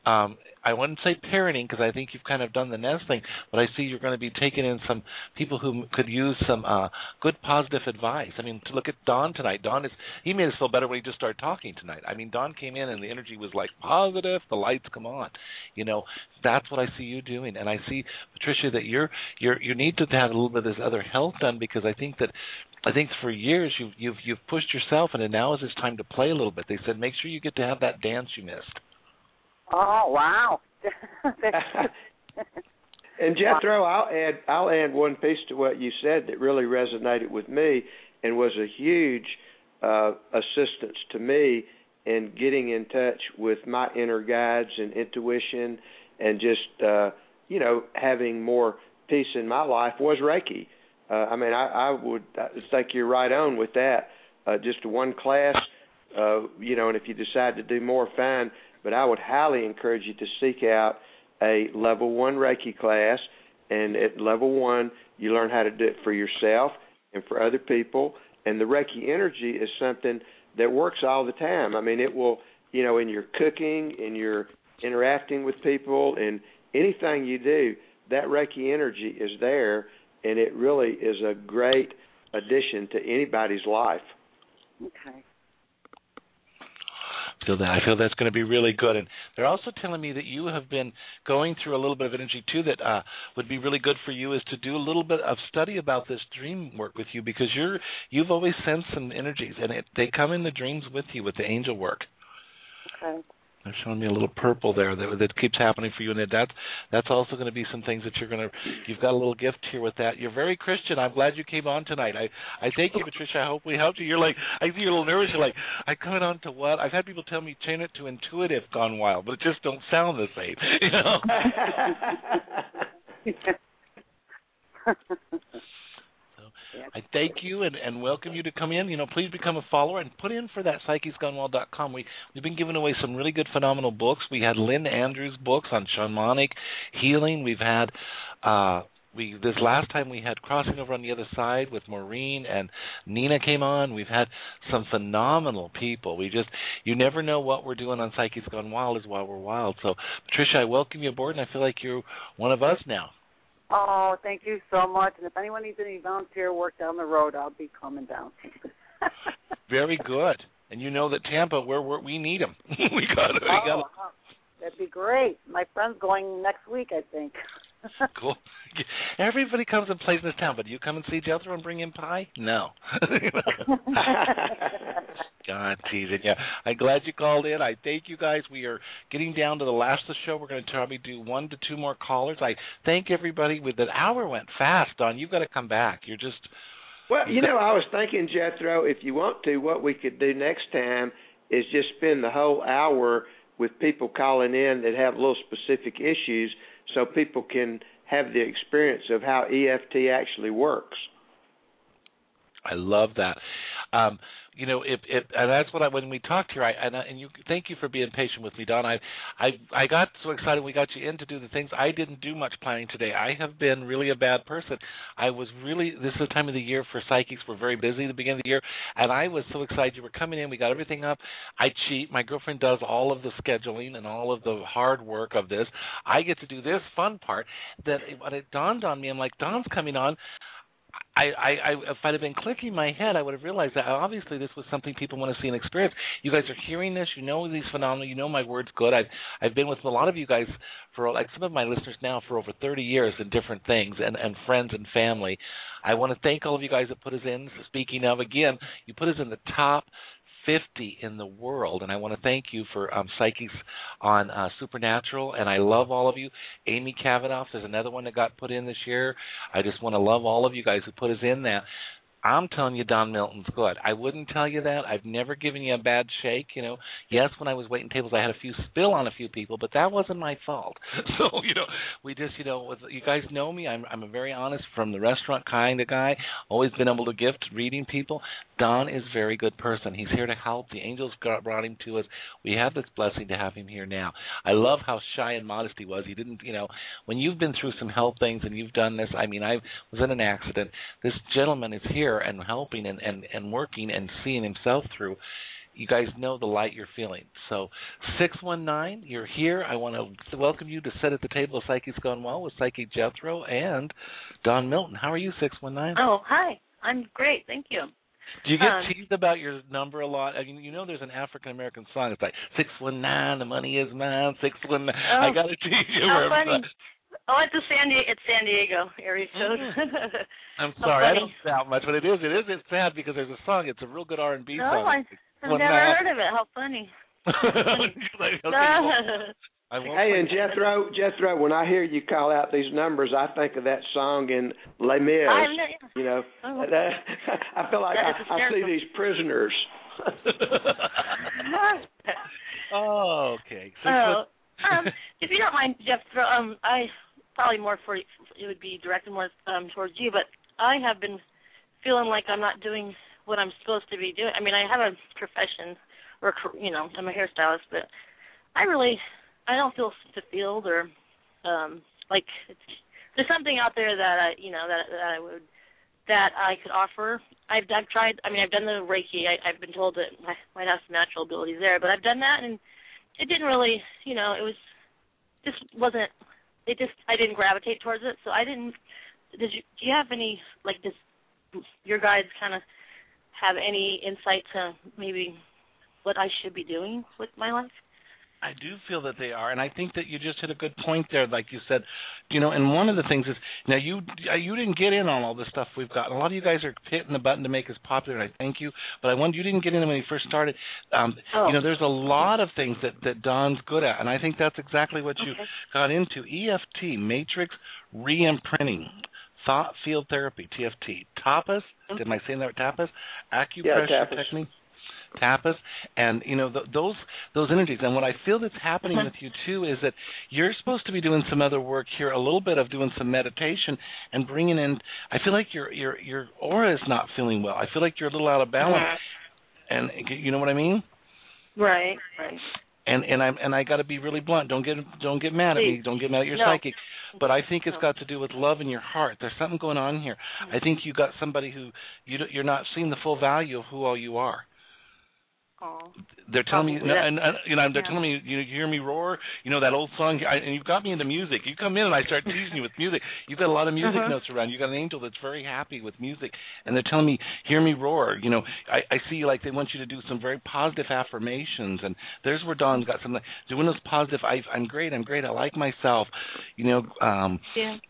I wouldn't say parenting because I think you've kind of done the nest thing, but I see you're going to be taking in some people who could use some good positive advice. I mean, to look at Don tonight. He made us feel better when he just started talking tonight. I mean, Don came in and the energy was like positive, the lights come on. That's what I see you doing. And I see, Patricia, that you need to have a little bit of this other health done, because I think for years you've pushed yourself, and now is this time to play a little bit. They said make sure you get to have that dance you missed. Oh, wow. And Jethro, I'll add one piece to what you said that really resonated with me and was a huge assistance to me in getting in touch with my inner guides and intuition, and just having more peace in my life was Reiki. I would think you're right on with that. Just one class, and if you decide to do more, fine. But I would highly encourage you to seek out a level 1 Reiki class, and at level 1, you learn how to do it for yourself and for other people. And the Reiki energy is something that works all the time. I mean, it will, in your cooking, in your interacting with people, and anything you do, that Reiki energy is there, and it really is a great addition to anybody's life. Okay. I feel that's going to be really good. And they're also telling me that you have been going through a little bit of energy, too, that would be really good for you, is to do a little bit of study about this dream work with you, because you've always sensed some energies, and they come in the dreams with you with the angel work. Okay. They're showing me a little purple there that keeps happening for you, and that's also going to be some things that you've got a little gift here with that. You're very Christian. I'm glad you came on tonight. I thank you, Patricia. I hope we helped you. You're like, I see you're a little nervous. You're like, I coming on to what? I've had people tell me change it to intuitive gone wild, but it just don't sound the same, I thank you and welcome you to come in. Please become a follower and put in for that Psyche'sGoneWild.com. We've been giving away some really good, phenomenal books. We had Lynn Andrews' books on shamanic healing. We've had this last time we had Crossing Over on the Other Side with Maureen, and Nina came on. We've had some phenomenal people. You never know what we're doing on Psyche's Gone Wild is while we're wild. So, Patricia, I welcome you aboard, and I feel like you're one of us now. Oh, thank you so much. And if anyone needs any volunteer work down the road, I'll be coming down. Very good. And you know that Tampa, we need them. we got it. That'd be great. My friend's going next week, I think. Cool. Everybody comes and plays in this town, but do you come and see Jethro and bring in pie? No. God, teasing you. I'm glad you called in. I thank you guys. We are getting down to the last of the show. We're going to probably do 1 to 2 more callers. I thank everybody. With the hour went fast, Don. You've got to come back. You're just... Well, I was thinking, Jethro, if you want to, what we could do next time is just spend the whole hour with people calling in that have little specific issues so people can have the experience of how EFT actually works. I love that. And that's what when we talked here, and you thank you for being patient with me, Don. I got so excited we got you in to do the things. I didn't do much planning today. I have been really a bad person. This is the time of the year for psychics. We're very busy at the beginning of the year, and I was so excited you were coming in. We got everything up. I cheat. My girlfriend does all of the scheduling and all of the hard work of this. I get to do this fun part. That when it dawned on me, I'm like, Don's coming on. If I'd have been clicking my head, I would have realized that obviously this was something people want to see and experience. You guys are hearing this. You know these phenomena. You know my word's good. I've been with a lot of you guys for, like some of my listeners now, for over 30 years in different things, and friends and family. I want to thank all of you guys that put us in. Speaking of, again, you put us in the top 50 in the world, and I want to thank you for Psychics on Supernatural, and I love all of you. Amy Kavanaugh, there's another one that got put in this year. I just want to love all of you guys who put us in that. I'm telling you, Don Milton's good. I wouldn't tell you that. I've never given you a bad shake. Yes, when I was waiting tables, I had a few spill on a few people, but that wasn't my fault. So, we just, you guys know me. I'm a very honest, from the restaurant kind of guy. Always been able to gift reading people. Don is a very good person. He's here to help. The angels brought him to us. We have this blessing to have him here now. I love how shy and modest he was. He didn't, when you've been through some health things and you've done this, I was in an accident. This gentleman is here and helping and working and seeing himself through. You guys know the light you're feeling. So 619, you're here. I want to welcome you to Sit at the Table of Psychics Gone Well with Psychic Jethro and Don Milton. How are you, 619? Oh, hi. I'm great. Thank you. Do you get teased about your number a lot? There's an African-American song. It's like, 619, the money is mine, 619. I got to tease you. How funny. Oh, it's San Diego area code. I'm sorry, I don't sound much, but it's sad because there's a song. It's a real good R&B song. No, I've never heard of it. How funny. Hey, and Jethro, when I hear you call out these numbers, I think of that song in Les Mis. I feel like I see these prisoners. Oh, okay. If you don't mind, Jethro, I probably more for it would be directed more towards you, but I have been feeling like I'm not doing what I'm supposed to be doing. I have a profession, or I'm a hairstylist, but I don't feel fulfilled or like there's something out there that I could offer. I've tried. I've done the Reiki. I've been told that I might have some natural abilities there, but I've done that and it didn't really, I didn't gravitate towards it. So do you have any, does your guides kind of have any insight to maybe what I should be doing with my life? I do feel that they are, and I think that you just hit a good point there, like you said, and one of the things is, now you didn't get in on all this stuff we've got. A lot of you guys are hitting the button to make us popular, and I thank you, but you didn't get in when you first started. There's a lot of things that Don's good at, and I think that's exactly what you got into. EFT, Matrix Re-imprinting, Thought Field Therapy, TFT, Tapas, am I saying that right? Tapas? Acupressure technique. Tapas, and those energies. And what I feel that's happening with you too is that you're supposed to be doing some other work here, a little bit of doing some meditation and bringing in. I feel like your aura is not feeling well. I feel like you're a little out of balance, and you know what I mean? Right. And I got to be really blunt. Don't get mad at me. Don't get mad at your psychic. But I think it's got to do with love in your heart. There's something going on here. I think you got somebody who you're not seeing the full value of who all you are. They're telling me, they're telling me, you hear me roar, that old song, and you've got me into music. You come in and I start teasing you with music. You've got a lot of music notes around. You've got an angel that's very happy with music, and they're telling me, hear me roar. I see like they want you to do some very positive affirmations, and there's where Dawn's got something, doing those positive, I'm great, I like myself,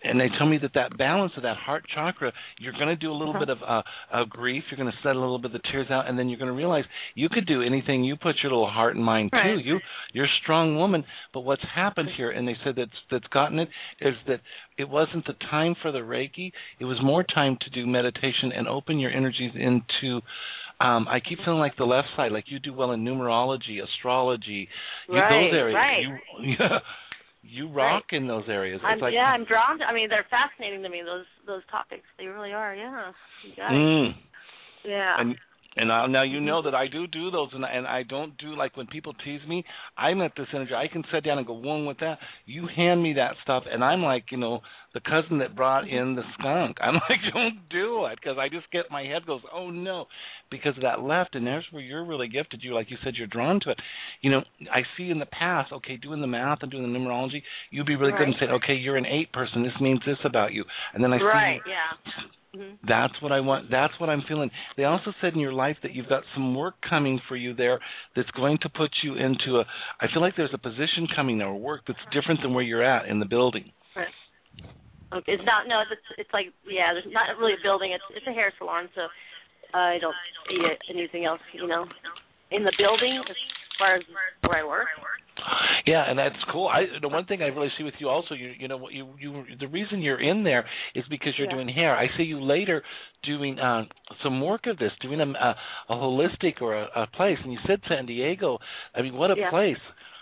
and they tell me that balance of that heart chakra, you're going to do a little bit of grief. You're going to set a little bit of the tears out, and then you're going to realize you could do anything you put your little heart and mind to. You're a strong woman. But what's happened here, and they said that's gotten it, is that it wasn't the time for the Reiki. It was more time to do meditation and open your energies into. I keep feeling like the left side, like you do well in numerology, astrology, those areas. Right. You rock in those areas. I'm drawn to. I mean, they're fascinating to me. Those topics, they really are. Yeah. You got it. Yeah. And now you know that I do those, and I don't do like when people tease me. I'm at this energy. I can sit down and go one with that. You hand me that stuff, and I'm like, the cousin that brought in the skunk. I'm like, don't do it, because I just get my head goes, oh no, because of that left, and there's where you're really gifted. You, like you said, you're drawn to it. I see in the past, okay, doing the math and doing the numerology, you'd be really good and say, okay, you're an 8 person. This means this about you, and then I see. That's what I want. That's what I'm feeling. They also said in your life that you've got some work coming for you there that's going to put you into I feel like there's a position coming there, or work that's different than where you're at in the building. Right. Okay. It's not. No. It's like there's not really a building. It's a hair salon. So I don't see anything else. In the building as far as where I work. Yeah, and that's cool. The one thing I really see with you also, you the reason you're in there is because you're doing hair. I see you later doing some work of this, doing a holistic or a place. And you said San Diego. I mean, what a place!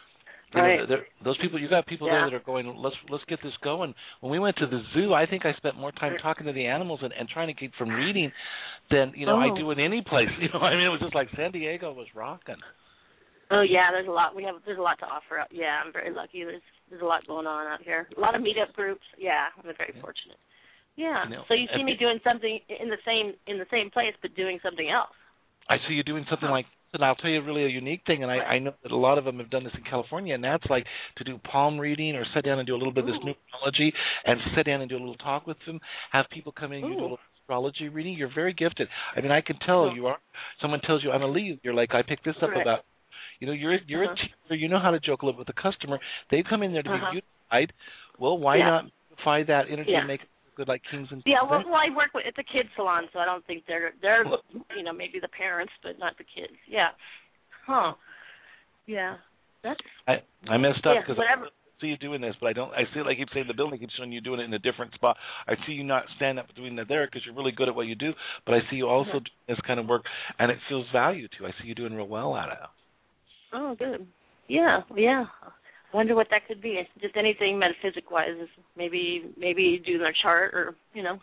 Those people, you got people there that are going. Let's get this going. When we went to the zoo, I think I spent more time talking to the animals and trying to keep from reading than I do in any place. It was just like San Diego was rocking. Oh yeah, there's a lot. There's a lot to offer out. Yeah, I'm very lucky. There's a lot going on out here. A lot of meetup groups. Yeah, I'm very fortunate. Yeah. So you see me doing something in the same place, but doing something else. I see you doing something like, and I'll tell you really a unique thing, and I know that a lot of them have done this in California, and that's like to do palm reading or sit down and do a little bit of this numerology and sit down and do a little talk with them, have people come in and you do a little astrology reading. You're very gifted. I mean, I can tell you are. Someone tells you I'm a lead, you're like, I picked this up about. You're a teacher. You know how to joke a little with the customer. They come in there to be beautified. Well, why not beautify that energy and make it good like kings and queens? Yeah, well, I work with it's a kids salon, so I don't think they're maybe the parents, but not the kids. Yeah. Huh. Yeah. That's. I messed up because I see you doing this, but I don't. I see, like I keep saying, the building keeps showing you doing it in a different spot. I see you not stand up doing that there because you're really good at what you do, but I see you also doing this kind of work, and it feels value to. I see you doing real well at it. Oh, good. Yeah. I wonder what that could be. Just anything metaphysic-wise. Maybe doing their chart or,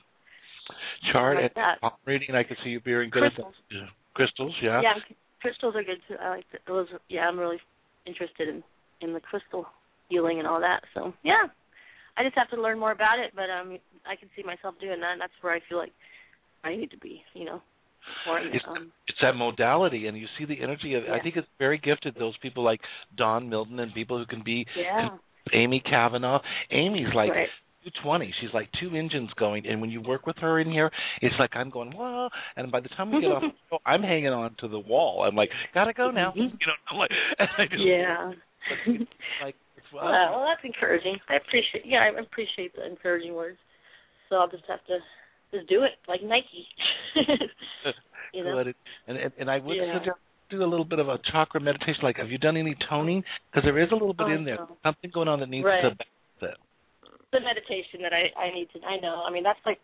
Chart like and palm reading. I can see you being good crystals. At that. Crystals, yeah. Yeah, crystals are good too. I like those. Yeah, I'm really interested in the crystal healing and all that. So, yeah. I just have to learn more about it, but I can see myself doing that, and that's where I feel like I need to be, It's that modality, and you see the energy of. I think it's very gifted. Those people like Don Milton and people who can be. Amy Kavanaugh. Amy's like 220. She's like 2 engines going, and when you work with her in here, it's like I'm going whoa. And by the time we get off, I'm hanging on to the wall. I'm like, gotta go now. I'm like, I just, like. Well, that's encouraging. I appreciate the encouraging words. So I'll just have to. Just do it like Nike. Good. And I would suggest do a little bit of a chakra meditation. Like, have you done any toning? Because there is a little bit in there. Something going on that needs to balance it. The meditation that I need to. I know. I mean, that's like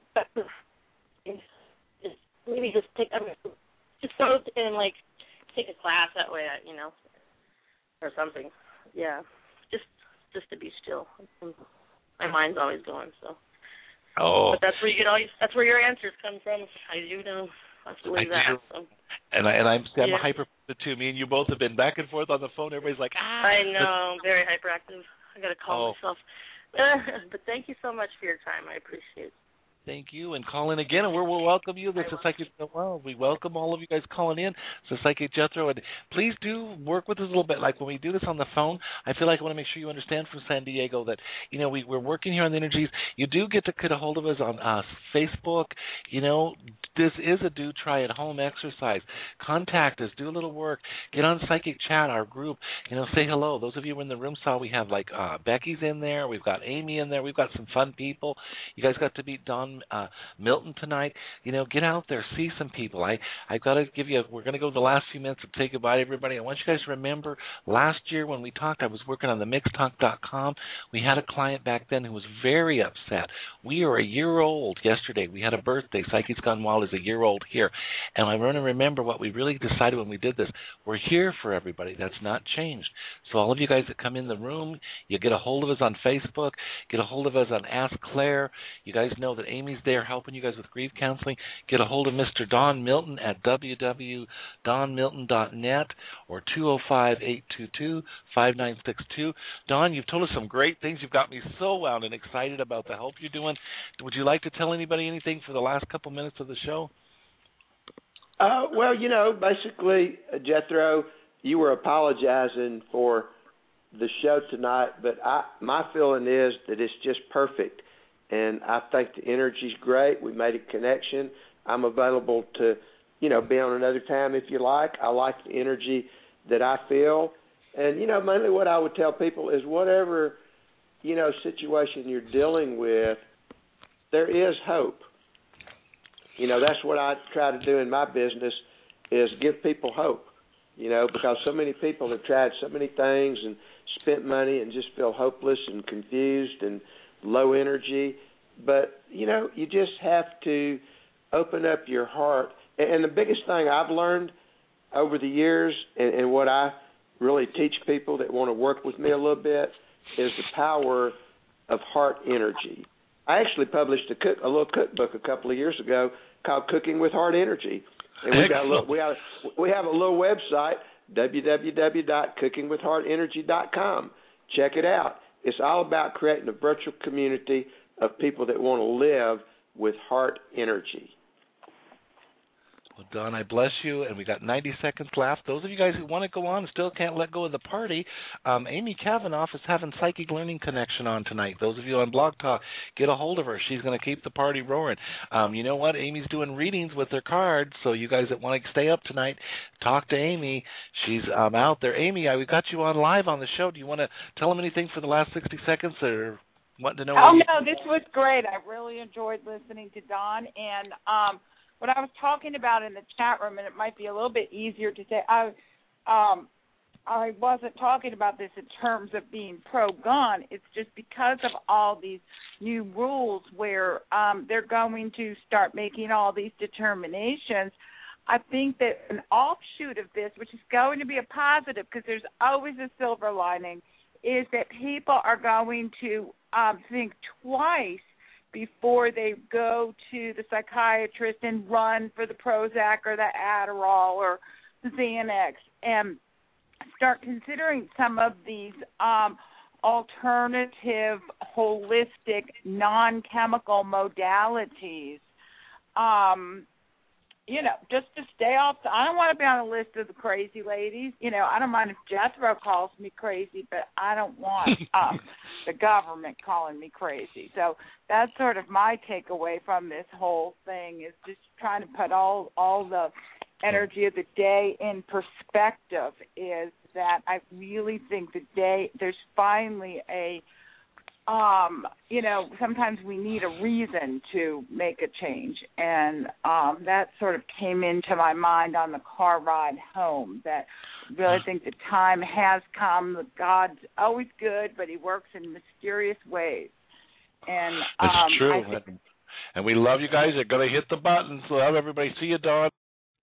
maybe just just go and like take a class that way. Or something. Yeah. Just to be still. My mind's always going. So. Oh, but that's where you get that's where your answers come from. I do know. I believe that. So. And I'm a hyperactive too. Me and you both have been back and forth on the phone. Everybody's like, I know, I'm very hyperactive. I got to calm myself. But thank you so much for your time. I appreciate it. Thank you. And call in again, and we'll welcome you. This is Psychic. Well, we welcome all of you guys calling in. So Psychic Jethro, and please do work with us a little bit. Like when we do this on the phone, I feel like I want to make sure you understand from San Diego that, you know, we're working here on the energies. You do get to get a hold of us on Facebook. You know, this is a do try at home exercise. Contact us. Do a little work. Get on Psychic Chat, our group. You know, say hello. Those of you in the room saw we have like Becky's in there. We've got Amy in there. We've got some fun people. You guys got to meet Don Milton tonight. You know, get out there, see some people. I've got to give you. We're going to go the last few minutes and say goodbye to everybody. I want you guys to remember last year when we talked, I was working on the mixtalk.com. We had a client back then who was very upset. We are a year old yesterday. We had a birthday. Psychics Gone Wild is a year old here. And I want to remember what we really decided when we did this. We're here for everybody. That's not changed. So all of you guys that come in the room, you get a hold of us on Facebook, get a hold of us on Ask Claire. You guys know that Amy's there helping you guys with grief counseling. Get a hold of Mr. Don Milton at www.donmilton.net or 205-822-5962. Don, you've told us some great things. You've got me so wound and excited about the help you're doing. Would you like to tell anybody anything for the last couple minutes of the show? Well, you know, basically, Jethro, you were apologizing for the show tonight, but my feeling is that it's just perfect. And I think the energy's great. We made a connection. I'm available to, you know, be on another time if you like. I like the energy that I feel. And, you know, mainly what I would tell people is whatever, you know, situation you're dealing with, there is hope. You know, that's what I try to do in my business is give people hope, you know, because so many people have tried so many things and spent money and just feel hopeless and confused and low energy. But, you know, you just have to open up your heart. And the biggest thing I've learned over the years and what I really teach people that want to work with me a little bit is the power of heart energy. I actually published a little cookbook a couple of years ago called Cooking with Heart Energy. And we have a little website, www.cookingwithheartenergy.com. Check it out. It's all about creating a virtual community of people that want to live with heart energy. Well, Don, I bless you, and we got 90 seconds left. Those of you guys who want to go on and still can't let go of the party, Amy Kavanaugh is having Psychic Learning Connection on tonight. Those of you on Blog Talk, get a hold of her. She's going to keep the party roaring. You know what? Amy's doing readings with her cards, so you guys that want to stay up tonight, talk to Amy. She's out there. Amy, we got you on live on the show. Do you want to tell them anything for the last 60 seconds or want to know? Oh, no, this was great. I really enjoyed listening to Don, and what I was talking about in the chat room, and it might be a little bit easier to say, I wasn't talking about this in terms of being pro-gun. It's just because of all these new rules where they're going to start making all these determinations. I think that an offshoot of this, which is going to be a positive because there's always a silver lining, is that people are going to think twice before they go to the psychiatrist and run for the Prozac or the Adderall or the Xanax and start considering some of these alternative, holistic, non-chemical modalities, you know, just to stay off. I don't want to be on a list of the crazy ladies. You know, I don't mind if Jethro calls me crazy, but I don't want the government calling me crazy. So that's sort of my takeaway from this whole thing is just trying to put all the energy of the day in perspective is that I really think there's finally a you know, sometimes we need a reason to make a change, and that sort of came into my mind on the car ride home, that I really think the time has come. God's always good, but he works in mysterious ways. And it's true. And we love you guys. You're going to hit the button. So have everybody see you, Dawn.